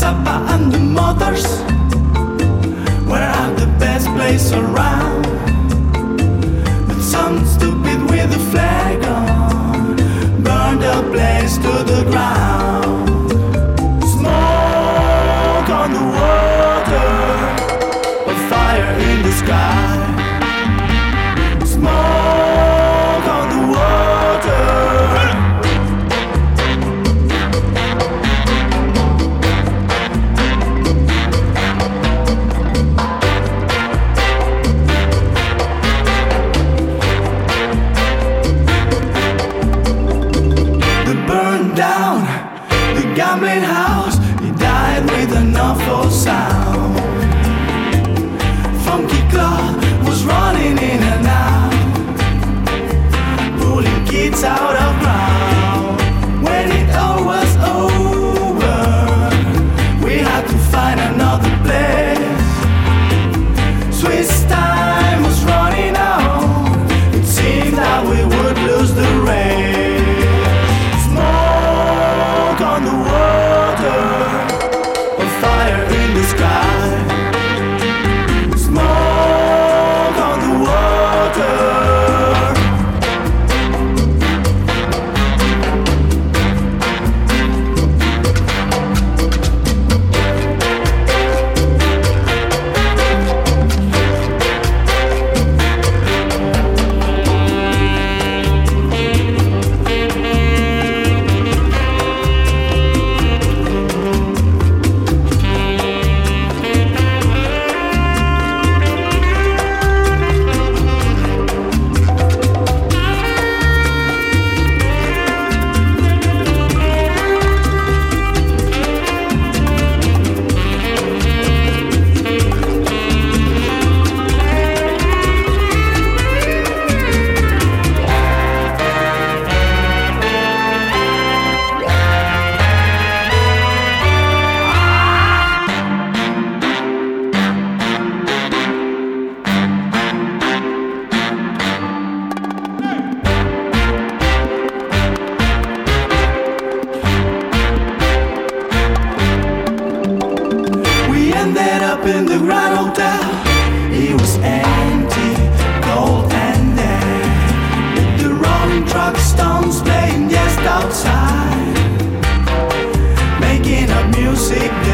Zappa and the Mothers were at the best place around. But some stupid with a flag on burned the place to the ground. Smoke on the water, a fire in the sky. Smoke on the water. Down the gambling house, he died with an awful sound. Funky Claw was running in and out, pulling kids out of ground. When it all was over, we had to find another place. Swiss time was running out, it seemed that we would lose the race. On the water, a fire in the sky. Smoke on the water. Ended up in the Grand Hotel. It was empty, cold and dead. The Rolling Truck Stones playing just outside, making up music.